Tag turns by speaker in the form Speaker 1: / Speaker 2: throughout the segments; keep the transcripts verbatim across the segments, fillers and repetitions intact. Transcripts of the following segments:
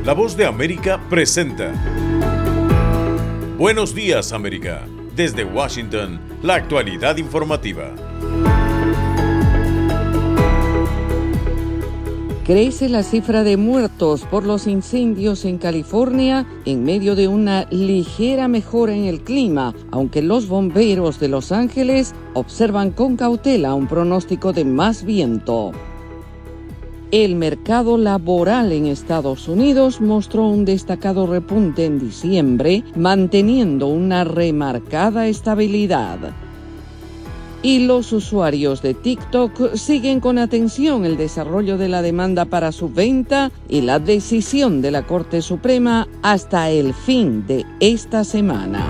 Speaker 1: La Voz de América presenta Buenos Días, América. Desde Washington, la actualidad informativa.
Speaker 2: Crece la cifra de muertos por los incendios en California en medio de una ligera mejora en el clima, aunque los bomberos de Los Ángeles observan con cautela un pronóstico de más viento. El mercado laboral en Estados Unidos mostró un destacado repunte en diciembre, manteniendo una remarcada estabilidad. Y los usuarios de TikTok siguen con atención el desarrollo de la demanda para su venta y la decisión de la Corte Suprema hasta el fin de esta semana.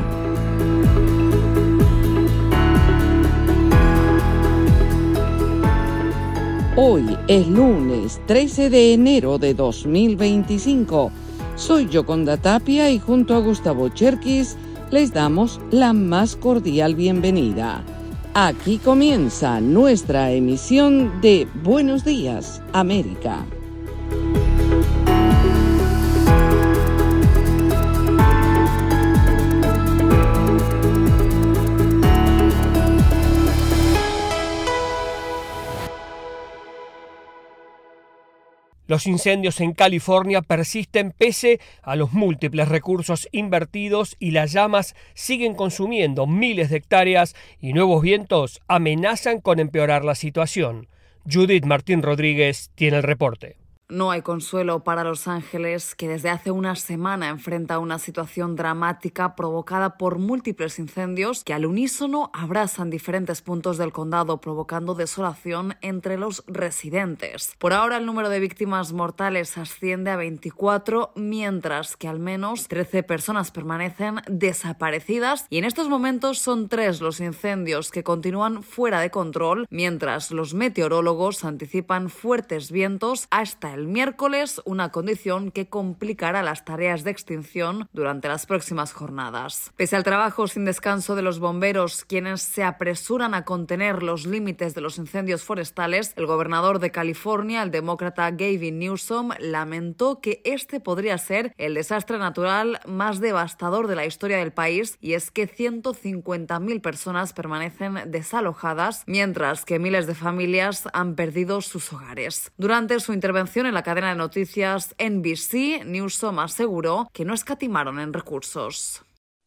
Speaker 2: Hoy es lunes trece de enero de dos mil veinticinco. Soy Yoconda Tapia y junto a Gustavo Cherkis les damos la más cordial bienvenida. Aquí comienza nuestra emisión de Buenos Días, América.
Speaker 3: Los incendios en California persisten pese a los múltiples recursos invertidos y las llamas siguen consumiendo miles de hectáreas y nuevos vientos amenazan con empeorar la situación. Judith Martín Rodríguez tiene el reporte.
Speaker 4: No hay consuelo para Los Ángeles, que desde hace una semana enfrenta una situación dramática provocada por múltiples incendios que al unísono abrasan diferentes puntos del condado, provocando desolación entre los residentes. Por ahora, el número de víctimas mortales asciende a veinticuatro, mientras que al menos trece personas permanecen desaparecidas, y en estos momentos son tres los incendios que continúan fuera de control, mientras los meteorólogos anticipan fuertes vientos hasta el El miércoles, una condición que complicará las tareas de extinción durante las próximas jornadas. Pese al trabajo sin descanso de los bomberos, quienes se apresuran a contener los límites de los incendios forestales, el gobernador de California, el demócrata Gavin Newsom, lamentó que este podría ser el desastre natural más devastador de la historia del país, y es que ciento cincuenta mil personas permanecen desalojadas, mientras que miles de familias han perdido sus hogares. Durante su intervención en la cadena de noticias N B C, Newsom aseguró que no escatimaron en recursos.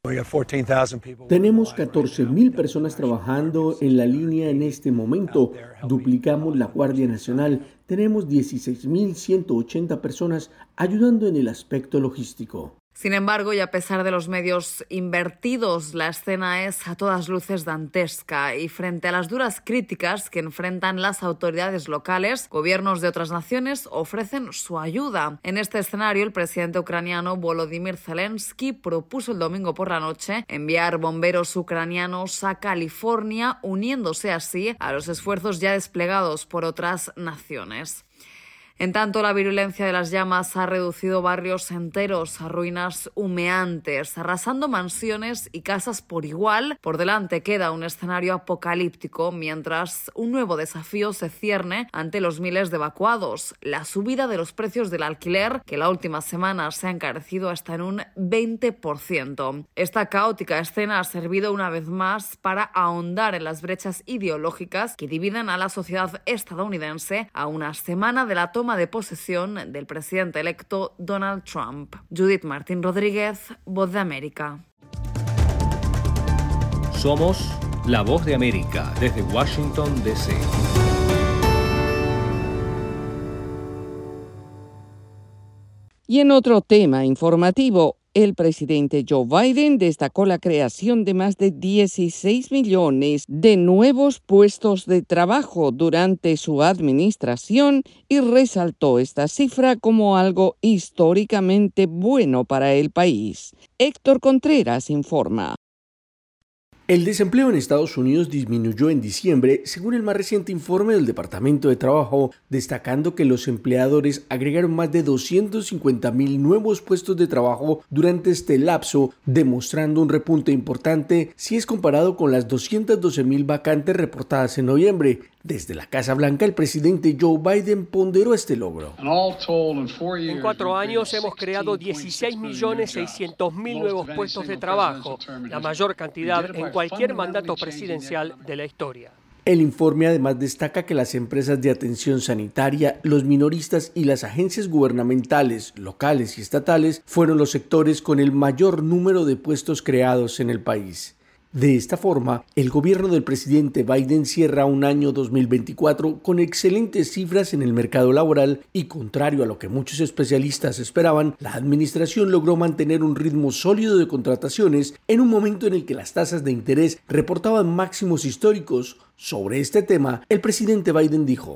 Speaker 5: Tenemos catorce mil personas trabajando en la línea en este momento. Duplicamos la Guardia Nacional. Tenemos dieciséis mil ciento ochenta personas ayudando en el aspecto logístico.
Speaker 4: Sin embargo, y a pesar de los medios invertidos, la escena es a todas luces dantesca, y frente a las duras críticas que enfrentan las autoridades locales, gobiernos de otras naciones ofrecen su ayuda. En este escenario, el presidente ucraniano Volodymyr Zelensky propuso el domingo por la noche enviar bomberos ucranianos a California, uniéndose así a los esfuerzos ya desplegados por otras naciones. En tanto, la virulencia de las llamas ha reducido barrios enteros a ruinas humeantes, arrasando mansiones y casas por igual. Por delante queda un escenario apocalíptico, mientras un nuevo desafío se cierne ante los miles de evacuados: la subida de los precios del alquiler, que la última semana se ha encarecido hasta en un veinte por ciento. Esta caótica escena ha servido una vez más para ahondar en las brechas ideológicas que dividen a la sociedad estadounidense a una semana de la toma de posesión del presidente electo Donald Trump. Judith Martín Rodríguez, Voz de América.
Speaker 6: Somos La Voz de América desde Washington, D C
Speaker 2: Y en otro tema informativo, el presidente Joe Biden destacó la creación de más de dieciséis millones de nuevos puestos de trabajo durante su administración y resaltó esta cifra como algo históricamente bueno para el país. Héctor Contreras informa.
Speaker 5: El desempleo en Estados Unidos disminuyó en diciembre, según el más reciente informe del Departamento de Trabajo, destacando que los empleadores agregaron más de doscientos cincuenta mil nuevos puestos de trabajo durante este lapso, demostrando un repunte importante si es comparado con las doscientas doce mil vacantes reportadas en noviembre. Desde la Casa Blanca, el presidente Joe Biden ponderó este logro.
Speaker 3: En cuatro años hemos creado dieciséis millones seiscientos mil nuevos puestos de trabajo, la mayor cantidad en cualquier mandato presidencial de la historia.
Speaker 5: El informe además destaca que las empresas de atención sanitaria, los minoristas y las agencias gubernamentales, locales y estatales fueron los sectores con el mayor número de puestos creados en el país. De esta forma, el gobierno del presidente Biden cierra un año dos mil veinticuatro con excelentes cifras en el mercado laboral y, contrario a lo que muchos especialistas esperaban, la administración logró mantener un ritmo sólido de contrataciones en un momento en el que las tasas de interés reportaban máximos históricos. Sobre este tema, el presidente Biden dijo: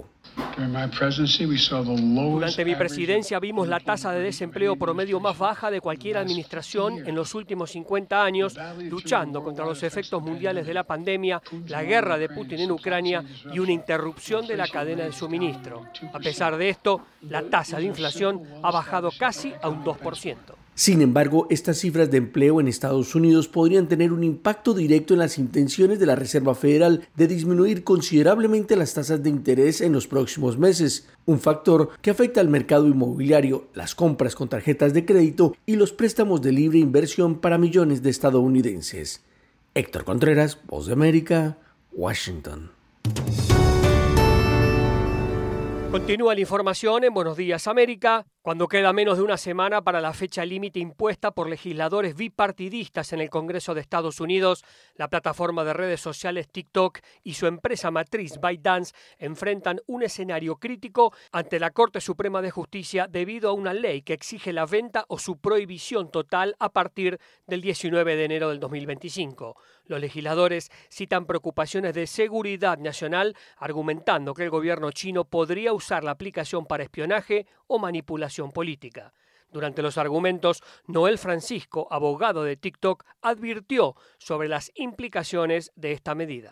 Speaker 3: Durante mi presidencia vimos la tasa de desempleo promedio más baja de cualquier administración en los últimos cincuenta años, luchando contra los efectos mundiales de la pandemia, la guerra de Putin en Ucrania y una interrupción de la cadena de suministro. A pesar de esto, la tasa de inflación ha bajado casi a un dos por ciento.
Speaker 5: Sin embargo, estas cifras de empleo en Estados Unidos podrían tener un impacto directo en las intenciones de la Reserva Federal de disminuir considerablemente las tasas de interés en los próximos meses, un factor que afecta al mercado inmobiliario, las compras con tarjetas de crédito y los préstamos de libre inversión para millones de estadounidenses. Héctor Contreras, Voz de América, Washington.
Speaker 3: Continúa la información en Buenos Días América. Cuando queda menos de una semana para la fecha límite impuesta por legisladores bipartidistas en el Congreso de Estados Unidos, la plataforma de redes sociales TikTok y su empresa matriz ByteDance enfrentan un escenario crítico ante la Corte Suprema de Justicia debido a una ley que exige la venta o su prohibición total a partir del diecinueve de enero del dos mil veinticinco. Los legisladores citan preocupaciones de seguridad nacional, argumentando que el gobierno chino podría usar la aplicación para espionaje o manipulación política. Durante los argumentos, Noel Francisco, abogado de TikTok, advirtió sobre las implicaciones de esta medida.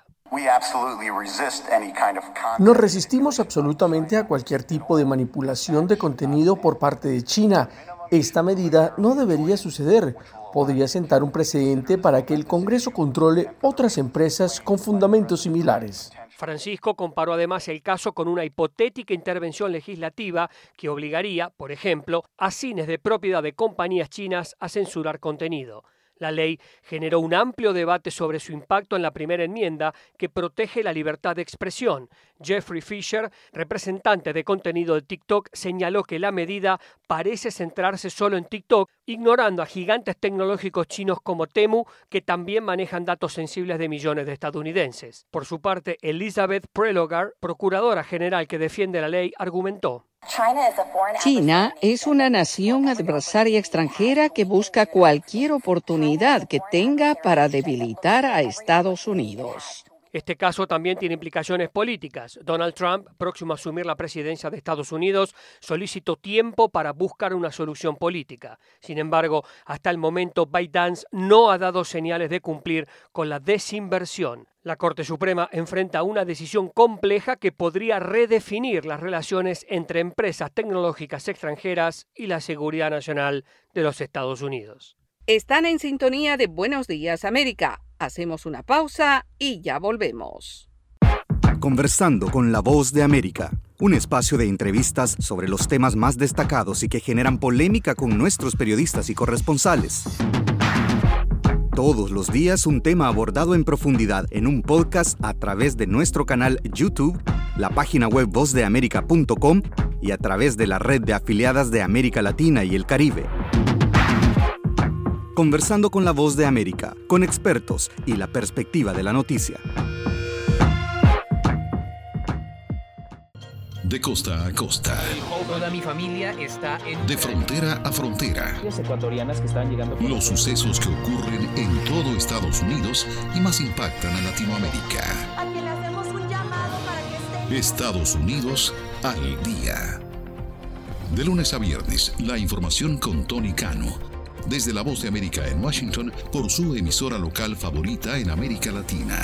Speaker 5: Nos resistimos absolutamente a cualquier tipo de manipulación de contenido por parte de China. Esta medida no debería suceder. Podría sentar un precedente para que el Congreso controle otras empresas con fundamentos similares.
Speaker 3: Francisco comparó además el caso con una hipotética intervención legislativa que obligaría, por ejemplo, a cines de propiedad de compañías chinas a censurar contenido. La ley generó un amplio debate sobre su impacto en la primera enmienda que protege la libertad de expresión. Jeffrey Fisher, representante de contenido de TikTok, señaló que la medida parece centrarse solo en TikTok, ignorando a gigantes tecnológicos chinos como Temu, que también manejan datos sensibles de millones de estadounidenses. Por su parte, Elizabeth Prelogar, procuradora general que defiende la ley, argumentó:
Speaker 2: China es una nación adversaria extranjera que busca cualquier oportunidad que tenga para debilitar a Estados Unidos.
Speaker 3: Este caso también tiene implicaciones políticas. Donald Trump, próximo a asumir la presidencia de Estados Unidos, solicitó tiempo para buscar una solución política. Sin embargo, hasta el momento, ByteDance no ha dado señales de cumplir con la desinversión. La Corte Suprema enfrenta una decisión compleja que podría redefinir las relaciones entre empresas tecnológicas extranjeras y la seguridad nacional de los Estados Unidos.
Speaker 2: Están en sintonía de Buenos Días América. Hacemos una pausa y ya volvemos.
Speaker 7: Conversando con la Voz de América, un espacio de entrevistas sobre los temas más destacados y que generan polémica con nuestros periodistas y corresponsales. Todos los días un tema abordado en profundidad en un podcast a través de nuestro canal YouTube, la página web voz de américa punto com y a través de la red de afiliadas de América Latina y el Caribe. Conversando con la Voz de América, con expertos y la perspectiva de la noticia.
Speaker 8: De costa a costa.
Speaker 9: Toda mi familia está en...
Speaker 8: De frontera a frontera.
Speaker 9: Ecuatorianas que están llegando...
Speaker 8: Los sucesos que ocurren en todo Estados Unidos y más impactan a Latinoamérica.
Speaker 10: A quien le hacemos un llamado para que esté...
Speaker 8: Estados Unidos al día. De lunes a viernes, la información con Tony Cano. Desde la Voz de América en Washington, por su emisora local favorita en América Latina.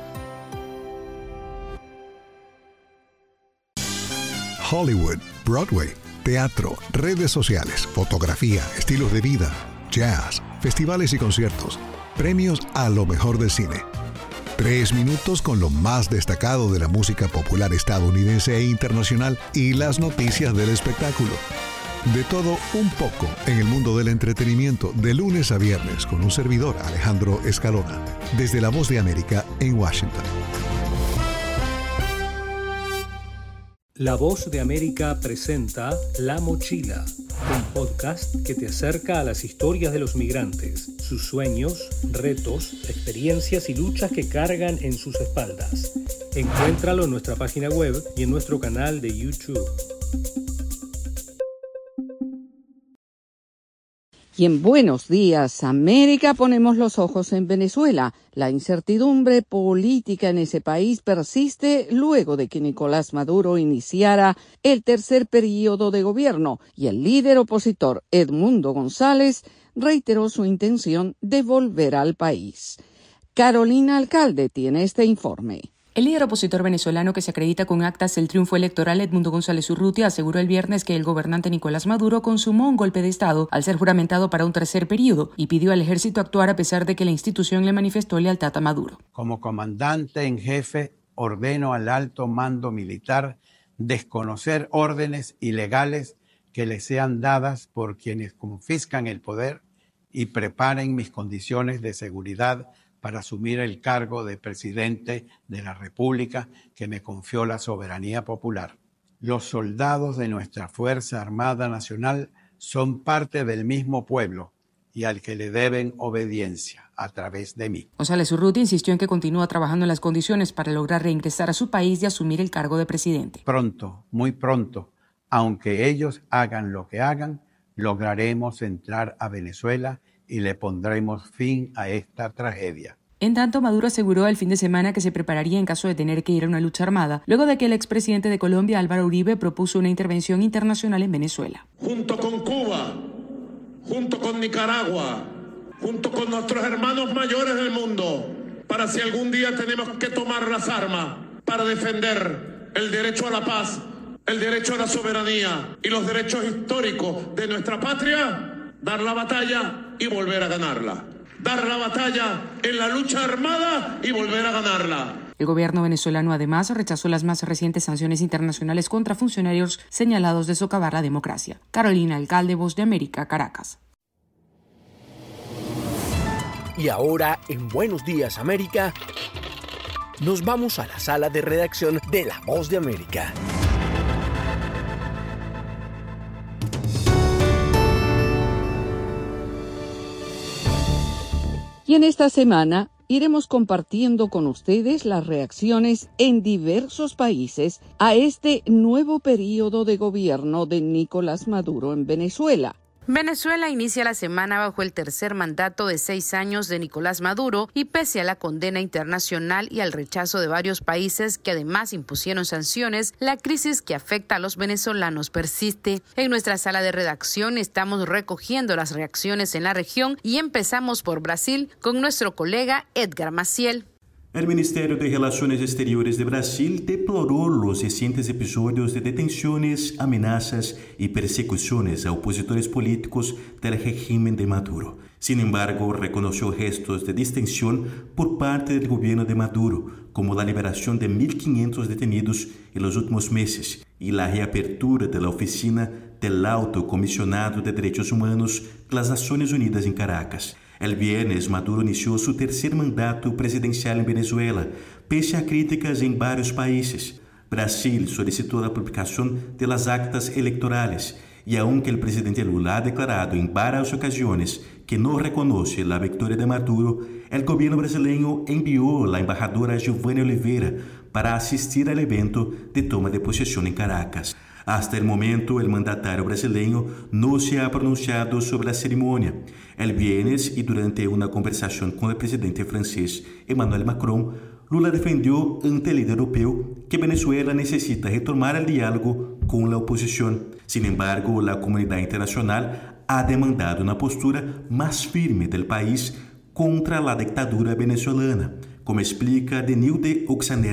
Speaker 11: Hollywood, Broadway, teatro, redes sociales, fotografía, estilos de vida, jazz, festivales y conciertos, premios a lo mejor del cine. Tres minutos con lo más destacado de la música popular estadounidense e internacional y las noticias del espectáculo. De todo un poco en el mundo del entretenimiento, de lunes a viernes, con un servidor, Alejandro Escalona, desde La Voz de América en Washington.
Speaker 6: La Voz de América presenta La Mochila, un podcast que te acerca a las historias de los migrantes, sus sueños, retos, experiencias y luchas que cargan en sus espaldas. Encuéntralo en nuestra página web y en nuestro canal de YouTube.
Speaker 2: Y en Buenos Días, América, ponemos los ojos en Venezuela. La incertidumbre política en ese país persiste luego de que Nicolás Maduro iniciara el tercer periodo de gobierno y el líder opositor Edmundo González reiteró su intención de volver al país. Carolina Alcalde tiene este informe.
Speaker 12: El líder opositor venezolano que se acredita con actas del triunfo electoral, Edmundo González Urrutia, aseguró el viernes que el gobernante Nicolás Maduro consumó un golpe de Estado al ser juramentado para un tercer periodo y pidió al ejército actuar a pesar de que la institución le manifestó lealtad a Maduro.
Speaker 13: Como comandante en jefe, ordeno al alto mando militar desconocer órdenes ilegales que le sean dadas por quienes confiscan el poder y preparen mis condiciones de seguridad para asumir el cargo de presidente de la República que me confió la soberanía popular. Los soldados de nuestra Fuerza Armada Nacional son parte del mismo pueblo y al que le deben obediencia a través de mí.
Speaker 12: González Urrutia insistió en que continúa trabajando en las condiciones para lograr reingresar a su país y asumir el cargo de presidente.
Speaker 13: Pronto, muy pronto, aunque ellos hagan lo que hagan, lograremos entrar a Venezuela y le pondremos fin a esta tragedia.
Speaker 12: En tanto, Maduro aseguró el fin de semana que se prepararía en caso de tener que ir a una lucha armada, luego de que el expresidente de Colombia, Álvaro Uribe, propuso una intervención internacional en Venezuela.
Speaker 14: Junto con Cuba, junto con Nicaragua, junto con nuestros hermanos mayores del mundo, para si algún día tenemos que tomar las armas para defender el derecho a la paz, el derecho a la soberanía y los derechos históricos de nuestra patria, dar la batalla y volver a ganarla. Dar la batalla en la lucha armada y volver a ganarla.
Speaker 12: El gobierno venezolano además rechazó las más recientes sanciones internacionales contra funcionarios señalados de socavar la democracia. Carolina Alcalde, Voz de América, Caracas.
Speaker 5: Y ahora, en Buenos Días América, nos vamos a la sala de redacción de La Voz de América.
Speaker 2: Y en esta semana iremos compartiendo con ustedes las reacciones en diversos países a este nuevo periodo de gobierno de Nicolás Maduro en Venezuela.
Speaker 15: Venezuela inicia la semana bajo el tercer mandato de seis años de Nicolás Maduro y pese a la condena internacional y al rechazo de varios países que además impusieron sanciones, la crisis que afecta a los venezolanos persiste. En nuestra sala de redacción estamos recogiendo las reacciones en la región y empezamos por Brasil con nuestro colega Edgar Maciel.
Speaker 16: El Ministerio de Relaciones Exteriores de Brasil deploró los recientes episodios de detenciones, amenazas y persecuciones a opositores políticos del régimen de Maduro. Sin embargo, reconoció gestos de distensión por parte del gobierno de Maduro, como la liberación de mil quinientos detenidos en los últimos meses y la reapertura de la oficina del Alto Comisionado de Derechos Humanos de las Naciones Unidas en Caracas. El viernes, Maduro inició su tercer mandato presidencial en Venezuela, pese a críticas en varios países. Brasil solicitó la publicación de las actas electorales y aunque el presidente Lula ha declarado en varias ocasiones que no reconoce la victoria de Maduro, el gobierno brasileño envió a la embajadora Giovanna Oliveira para asistir al evento de toma de posesión en Caracas. Hasta el momento, el mandatario brasileño no se ha pronunciado sobre la ceremonia. El viernes y durante una conversación con el presidente francés Emmanuel Macron, Lula defendió ante el líder europeo que Venezuela necesita retomar el diálogo con la oposición. Sin embargo, la comunidad internacional ha demandado una postura más firme del país contra la dictadura venezolana, como explica Denilde Oxaner,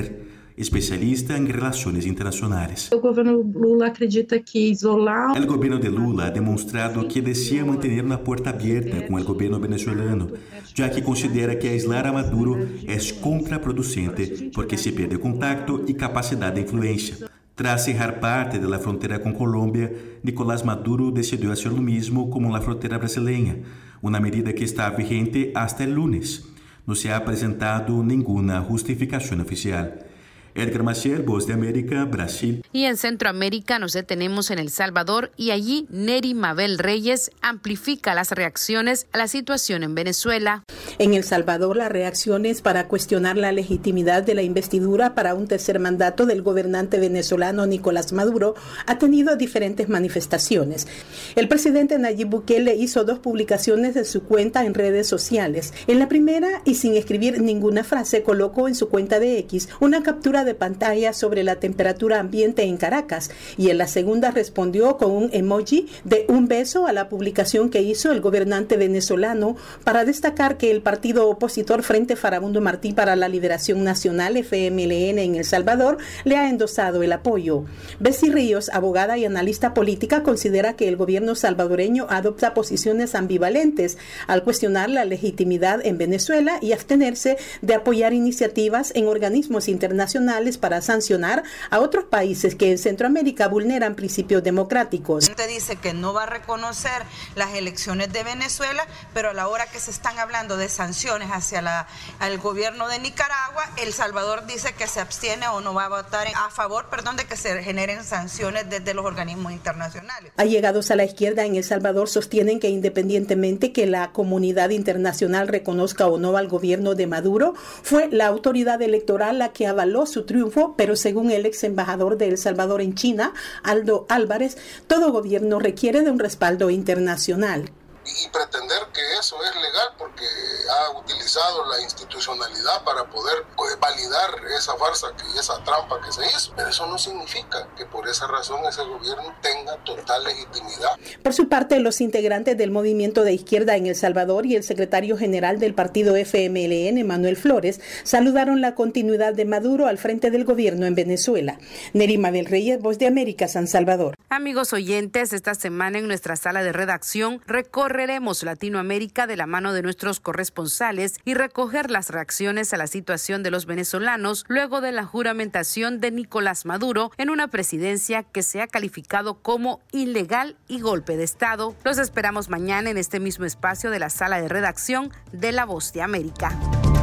Speaker 16: especialista en relaciones internacionales.
Speaker 17: El gobierno Lula acredita que isolar...
Speaker 16: El gobierno de Lula ha demostrado que desea mantener una puerta abierta con el gobierno venezolano, ya que considera que aislar a Maduro es contraproducente porque se pierde contacto y capacidad de influencia. Tras cerrar parte de la frontera con Colombia, Nicolás Maduro decidió hacer lo mismo como la frontera brasileña, una medida que está vigente hasta el lunes. No se ha presentado ninguna justificación oficial. Edgar Maciel, Voz de América, Brasil.
Speaker 15: Y en Centroamérica nos detenemos en El Salvador y allí Neri Mabel Reyes amplifica las reacciones a la situación en Venezuela.
Speaker 18: En El Salvador, las reacciones para cuestionar la legitimidad de la investidura para un tercer mandato del gobernante venezolano Nicolás Maduro ha tenido diferentes manifestaciones. El presidente Nayib Bukele hizo dos publicaciones de su cuenta en redes sociales. En la primera, y sin escribir ninguna frase, colocó en su cuenta de X una captura de pantalla sobre la temperatura ambiente en Caracas, y en la segunda respondió con un emoji de un beso a la publicación que hizo el gobernante venezolano para destacar que el partido opositor Frente Farabundo Martí para la Liberación Nacional, F M L N, en El Salvador, le ha endosado el apoyo. Bessie Ríos, abogada y analista política, considera que el gobierno salvadoreño adopta posiciones ambivalentes al cuestionar la legitimidad en Venezuela y abstenerse de apoyar iniciativas en organismos internacionales para sancionar a otros países que en Centroamérica vulneran principios democráticos.
Speaker 19: Usted dice que no va a reconocer las elecciones de Venezuela, pero a la hora que se están hablando de sanciones hacia la, el gobierno de Nicaragua, El Salvador dice que se abstiene o no va a votar a favor, perdón, de que se generen sanciones desde los organismos internacionales.
Speaker 18: Allegados a la izquierda en El Salvador sostienen que independientemente que la comunidad internacional reconozca o no al gobierno de Maduro, fue la autoridad electoral la que avaló su triunfo, pero según el ex embajador de El Salvador en China, Aldo Álvarez, todo gobierno requiere de un respaldo internacional.
Speaker 20: Y pretender que eso es legal porque ha utilizado la institucionalidad para poder pues, validar esa farsa y esa trampa que se hizo. Pero eso no significa que por esa razón ese gobierno tenga total legitimidad.
Speaker 18: Por su parte, los integrantes del movimiento de izquierda en El Salvador y el secretario general del partido F M L N, Manuel Flores, saludaron la continuidad de Maduro al frente del gobierno en Venezuela. Neri Mabel Reyes, Voz de América, San Salvador.
Speaker 15: Amigos oyentes, esta semana en nuestra sala de redacción recorre Recorreremos Latinoamérica de la mano de nuestros corresponsales y recoger las reacciones a la situación de los venezolanos luego de la juramentación de Nicolás Maduro en una presidencia que se ha calificado como ilegal y golpe de Estado. Los esperamos mañana en este mismo espacio de la sala de redacción de La Voz de América.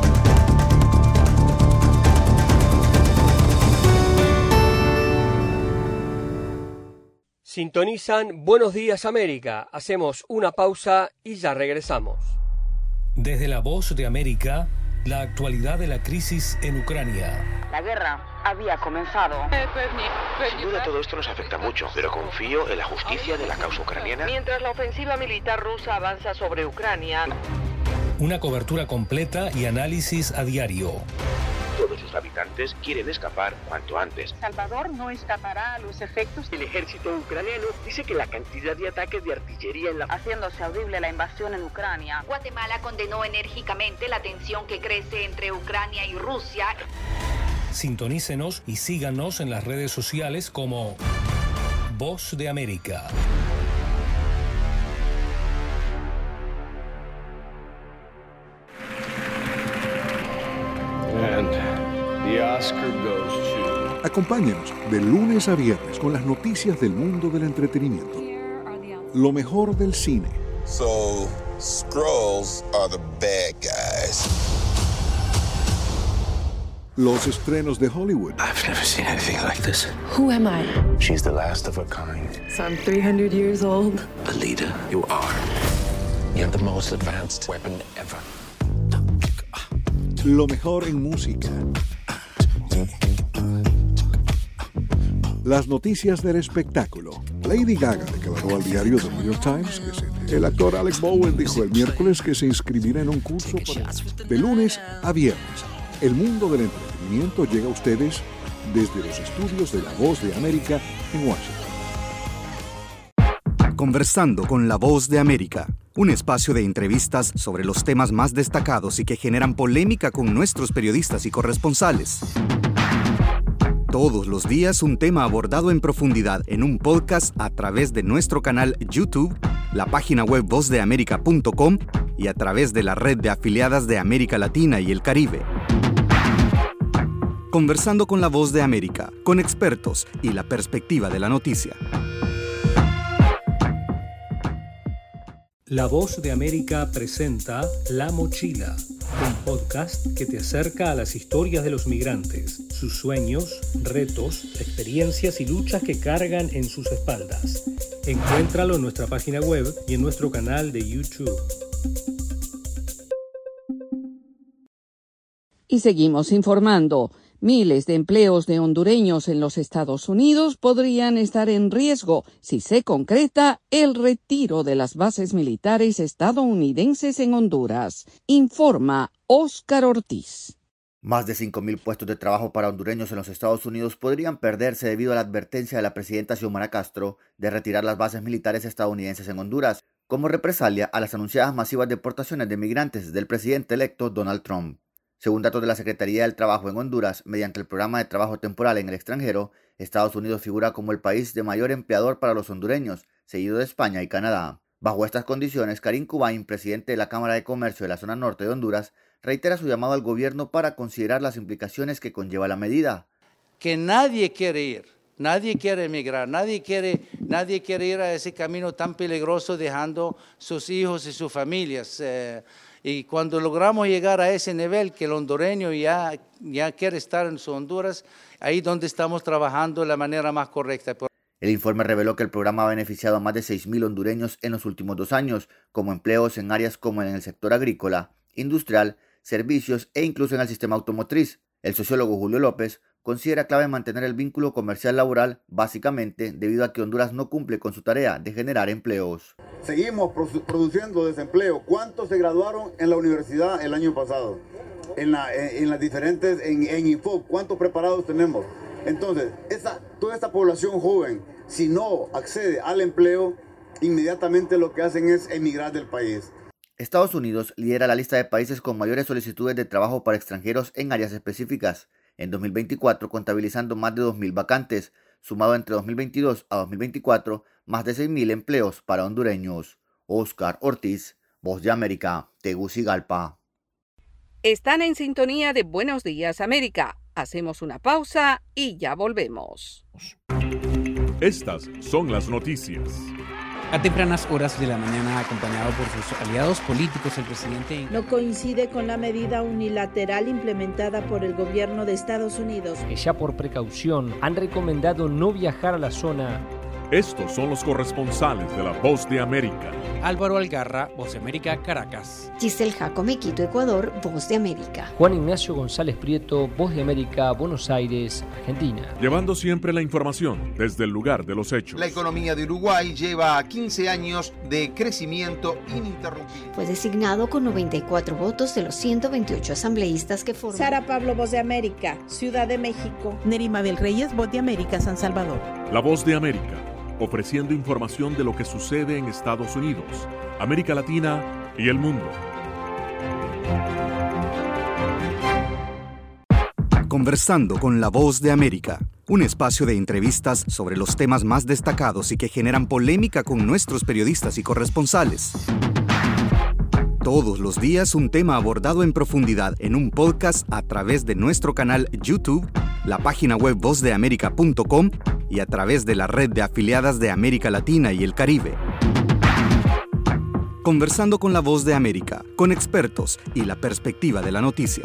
Speaker 3: Sintonizan Buenos Días América. Hacemos una pausa y ya regresamos.
Speaker 6: Desde La Voz de América, la actualidad de la crisis en Ucrania.
Speaker 21: La guerra había comenzado.
Speaker 22: Sin duda todo esto nos afecta mucho, pero confío en la justicia de la causa ucraniana.
Speaker 21: Mientras la ofensiva militar rusa avanza sobre Ucrania.
Speaker 6: Una cobertura completa y análisis a diario.
Speaker 22: Todos sus habitantes quieren escapar cuanto antes.
Speaker 21: Salvador no escapará a los efectos.
Speaker 22: El ejército ucraniano dice que la cantidad de ataques de artillería en la...
Speaker 21: haciéndose audible la invasión en Ucrania.
Speaker 23: Guatemala condenó enérgicamente la tensión que crece entre Ucrania y Rusia.
Speaker 6: Sintonícenos y síganos en las redes sociales como Voz de América.
Speaker 11: And the Oscar goes to... Acompáñenos de lunes a viernes con las noticias del mundo del entretenimiento. Lo mejor del cine.
Speaker 24: So, Skrulls are the bad guys.
Speaker 11: Los estrenos de Hollywood.
Speaker 25: I've never seen anything like this.
Speaker 26: Who am I?
Speaker 25: She's the last of her kind.
Speaker 26: So I'm three hundred years old.
Speaker 25: Alita, you are. You have the most advanced weapon ever.
Speaker 11: Lo mejor en música. Las noticias del espectáculo. Lady Gaga declaró al diario The New York Times que se... El actor Alec Bowen dijo el miércoles que se inscribirá en un curso para... De lunes a viernes. El mundo del entretenimiento llega a ustedes desde los estudios de La Voz de América en Washington.
Speaker 7: Conversando con La Voz de América, un espacio de entrevistas sobre los temas más destacados y que generan polémica con nuestros periodistas y corresponsales. Todos los días un tema abordado en profundidad en un podcast a través de nuestro canal YouTube, la página web voz de américa punto com y a través de la red de afiliadas de América Latina y el Caribe. Conversando con la Voz de América, con expertos y la perspectiva de la noticia.
Speaker 6: La Voz de América presenta La Mochila, un podcast que te acerca a las historias de los migrantes, sus sueños, retos, experiencias y luchas que cargan en sus espaldas. Encuéntralo en nuestra página web y en nuestro canal de YouTube.
Speaker 2: Y seguimos informando. Miles de empleos de hondureños en los Estados Unidos podrían estar en riesgo si se concreta el retiro de las bases militares estadounidenses en Honduras, informa Óscar Ortiz.
Speaker 1: Más de cinco mil puestos de trabajo para hondureños en los Estados Unidos podrían perderse debido a la advertencia de la presidenta Xiomara Castro de retirar las bases militares estadounidenses en Honduras, como represalia a las anunciadas masivas deportaciones de migrantes del presidente electo Donald Trump. Según datos de la Secretaría del Trabajo en Honduras, mediante el programa de trabajo temporal en el extranjero, Estados Unidos figura como el país de mayor empleador para los hondureños, seguido de España y Canadá. Bajo estas condiciones, Karim Kubain, presidente de la Cámara de Comercio de la zona norte de Honduras, reitera su llamado al gobierno para considerar las implicaciones que conlleva la medida.
Speaker 4: Que nadie quiere ir, nadie quiere emigrar, nadie quiere, nadie quiere ir a ese camino tan peligroso dejando sus hijos y sus familias. Eh, Y cuando logramos llegar a ese nivel que el hondureño ya, ya quiere estar en su Honduras, ahí donde estamos trabajando de la manera más correcta.
Speaker 1: El informe reveló que el programa ha beneficiado a más de seis mil hondureños en los últimos dos años, como empleos en áreas como en el sector agrícola, industrial, servicios e incluso en el sistema automotriz. El sociólogo Julio López considera clave mantener el vínculo comercial laboral, básicamente debido a que Honduras no cumple con su tarea de generar empleos.
Speaker 8: Seguimos produ- produciendo desempleo. ¿Cuántos se graduaron en la universidad el año pasado? En, la, en, en las diferentes, en, en Info, ¿cuántos preparados tenemos? Entonces, esa, toda esta población joven, si no accede al empleo, inmediatamente lo que hacen es emigrar del país.
Speaker 1: Estados Unidos lidera la lista de países con mayores solicitudes de trabajo para extranjeros en áreas específicas. En dos mil veinticuatro, contabilizando más de dos mil vacantes, sumado entre dos mil veintidós a dos mil veinticuatro, más de seis mil empleos para hondureños. Óscar Ortiz, Voz de América, Tegucigalpa.
Speaker 21: Están en sintonía de Buenos Días América. Hacemos una pausa y ya volvemos.
Speaker 9: Estas son las noticias.
Speaker 10: A tempranas horas de la mañana, acompañado por sus aliados políticos, el presidente
Speaker 13: no coincide con la medida unilateral implementada por el gobierno de Estados Unidos,
Speaker 27: que ya por precaución han recomendado no viajar a la zona.
Speaker 9: Estos son los corresponsales de La Voz de América.
Speaker 10: Álvaro Algarra, Voz de América, Caracas.
Speaker 28: Giselle Jacome, Quito, Ecuador, Voz de América.
Speaker 27: Juan Ignacio González Prieto, Voz de América, Buenos Aires, Argentina.
Speaker 9: Llevando siempre la información desde el lugar de los hechos.
Speaker 29: La economía de Uruguay lleva quince años de crecimiento ininterrumpido.
Speaker 28: Fue designado con noventa y cuatro votos de los ciento veintiocho asambleístas que forman.
Speaker 13: Sara Pablo, Voz de América, Ciudad de México.
Speaker 30: Nerima Bel Reyes, Voz de América, San Salvador.
Speaker 9: La Voz de América, ofreciendo información de lo que sucede en Estados Unidos, América Latina y el mundo.
Speaker 7: Conversando con La Voz de América, un espacio de entrevistas sobre los temas más destacados y que generan polémica con nuestros periodistas y corresponsales. Todos los días un tema abordado en profundidad en un podcast a través de nuestro canal YouTube, la página web voz de américa punto com y a través de la red de afiliadas de América Latina y el Caribe. Conversando con la Voz de América, con expertos y la perspectiva de la noticia.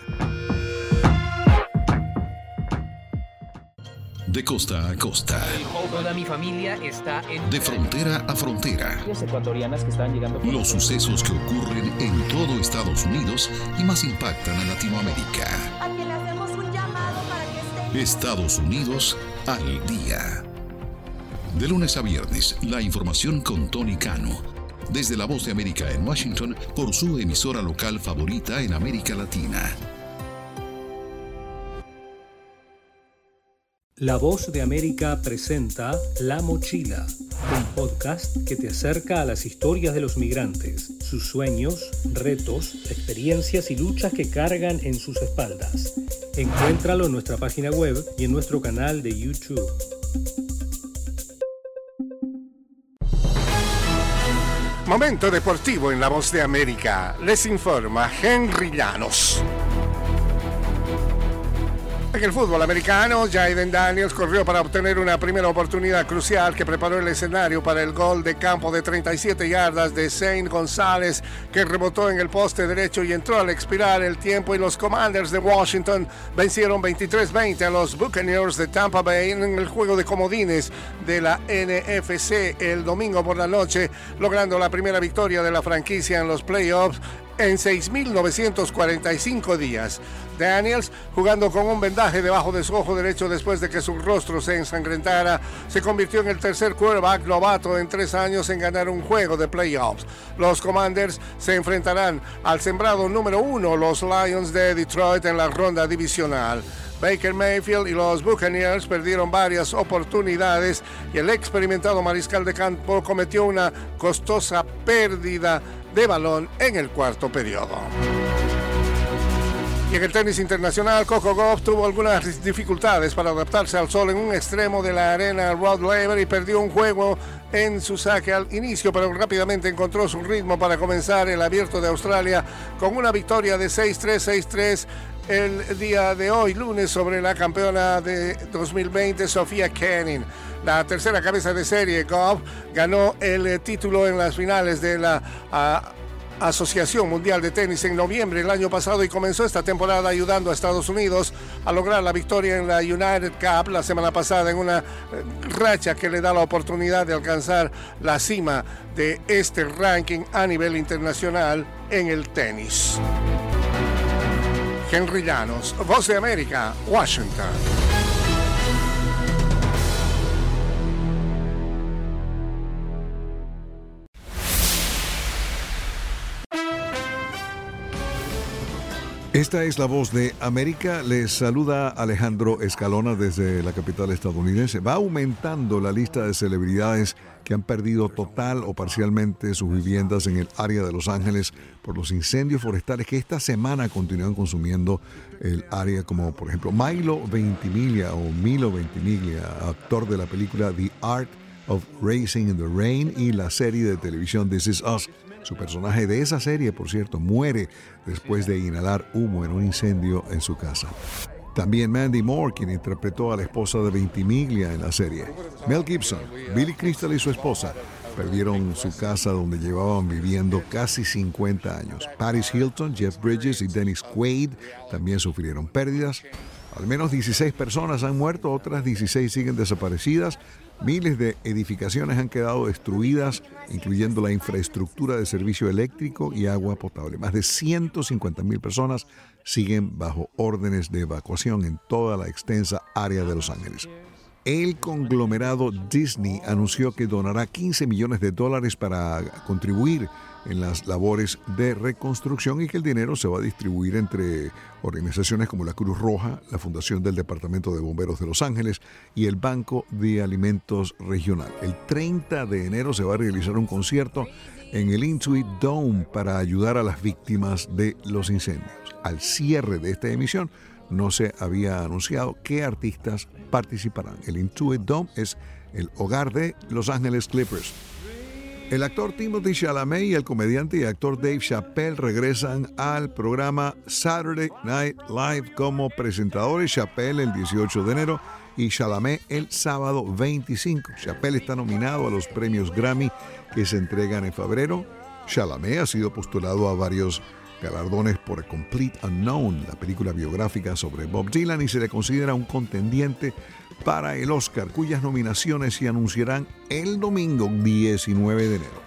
Speaker 31: De costa a costa.
Speaker 27: Toda mi familia está en...
Speaker 31: De frontera a frontera.
Speaker 27: Ecuatorianas que están llegando...
Speaker 31: Los sucesos que ocurren en todo Estados Unidos y más impactan a Latinoamérica.
Speaker 32: A que le hacemos un llamado para que estén...
Speaker 31: Estados Unidos al día. De lunes a viernes, la información con Tony Cano. Desde La Voz de América en Washington, por su emisora local favorita en América Latina.
Speaker 6: La Voz de América presenta La Mochila, un podcast que te acerca a las historias de los migrantes, sus sueños, retos, experiencias y luchas que cargan en sus espaldas. Encuéntralo en nuestra página web y en nuestro canal de YouTube.
Speaker 3: Momento deportivo en La Voz de América. Les informa Henry Llanos. En el fútbol americano, Jayden Daniels corrió para obtener una primera oportunidad crucial que preparó el escenario para el gol de campo de treinta y siete yardas de Zane González, que rebotó en el poste derecho y entró al expirar el tiempo, y los Commanders de Washington vencieron veintitrés veinte a los Buccaneers de Tampa Bay en el juego de comodines de la N F C el domingo por la noche, logrando la primera victoria de la franquicia en los playoffs en seis mil novecientos cuarenta y cinco días. Daniels, jugando con un vendaje debajo de su ojo derecho después de que su rostro se ensangrentara, se convirtió en el tercer quarterback novato en tres años en ganar un juego de playoffs. Los Commanders se enfrentarán al sembrado número uno, los Lions de Detroit, en la ronda divisional. Baker Mayfield y los Buccaneers perdieron varias oportunidades y el experimentado mariscal de campo cometió una costosa pérdida de balón en el cuarto periodo. Y en el tenis internacional, Coco Gauff tuvo algunas dificultades para adaptarse al sol en un extremo de la arena Rod Laver y perdió un juego en su saque al inicio, pero rápidamente encontró su ritmo para comenzar el Abierto de Australia con una victoria de seis tres, seis tres el día de hoy, lunes, sobre la campeona de dos mil veinte, Sofía Kenin. La tercera cabeza de serie, Gauff ganó el título en las finales de la uh, Asociación Mundial de Tenis en noviembre del año pasado y comenzó esta temporada ayudando a Estados Unidos a lograr la victoria en la United Cup la semana pasada, en una racha que le da la oportunidad de alcanzar la cima de este ranking a nivel internacional en el tenis. Henry Llanos, Voz de América, Washington.
Speaker 11: Esta es La Voz de América. Les saluda Alejandro Escalona desde la capital estadounidense. Va aumentando la lista de celebridades que han perdido total o parcialmente sus viviendas en el área de Los Ángeles por los incendios forestales que esta semana continúan consumiendo el área, como por ejemplo Milo Ventimiglia o Milo Ventimiglia, actor de la película The Art of Racing in the Rain y la serie de televisión This Is Us. Su personaje de esa serie, por cierto, muere después de inhalar humo en un incendio en su casa. También Mandy Moore, quien interpretó a la esposa de Ventimiglia en la serie. Mel Gibson, Billy Crystal y su esposa perdieron su casa donde llevaban viviendo casi cincuenta años. Paris Hilton, Jeff Bridges y Dennis Quaid también sufrieron pérdidas. Al menos dieciséis personas han muerto, otras dieciséis siguen desaparecidas. Miles de edificaciones han quedado destruidas, incluyendo la infraestructura de servicio eléctrico y agua potable. Más de ciento cincuenta mil personas siguen bajo órdenes de evacuación en toda la extensa área de Los Ángeles. El conglomerado Disney anunció que donará quince millones de dólares para contribuir en las labores de reconstrucción y que el dinero se va a distribuir entre organizaciones como la Cruz Roja, la Fundación del Departamento de Bomberos de Los Ángeles y el Banco de Alimentos Regional. El treinta de enero se va a realizar un concierto en el Intuit Dome para ayudar a las víctimas de los incendios. Al cierre de esta emisión no se había anunciado qué artistas participarán. El Intuit Dome es el hogar de Los Ángeles Clippers. El actor Timothée Chalamet y el comediante y actor Dave Chappelle regresan al programa Saturday Night Live como presentadores. Chappelle el dieciocho de enero y Chalamet el sábado veinticinco. Chappelle está nominado a los premios Grammy que se entregan en febrero. Chalamet ha sido postulado a varios galardones por A Complete Unknown, la película biográfica sobre Bob Dylan, y se le considera un contendiente para el Oscar, cuyas nominaciones se anunciarán el domingo diecinueve de enero.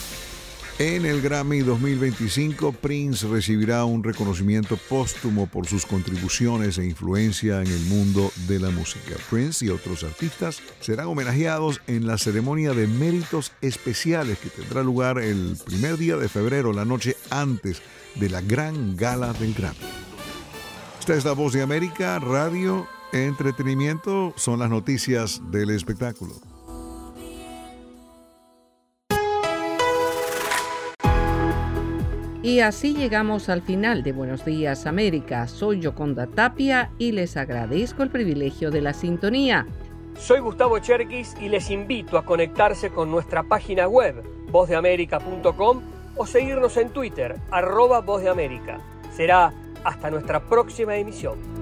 Speaker 11: En el Grammy dos mil veinticinco, Prince recibirá un reconocimiento póstumo por sus contribuciones e influencia en el mundo de la música. Prince y otros artistas serán homenajeados en la ceremonia de méritos especiales que tendrá lugar el primer día de febrero, la noche antes de la gran gala del Grammy. Esta es La Voz de América, radio Entretenimiento son las noticias del espectáculo.
Speaker 2: Y así llegamos al final de Buenos Días América. Soy Yoconda Tapia y les agradezco el privilegio de la sintonía.
Speaker 5: Soy Gustavo Cherkis y les invito a conectarse con nuestra página web, voz de américa punto com, o seguirnos en Twitter, arroba Voz de América. Será hasta nuestra próxima emisión.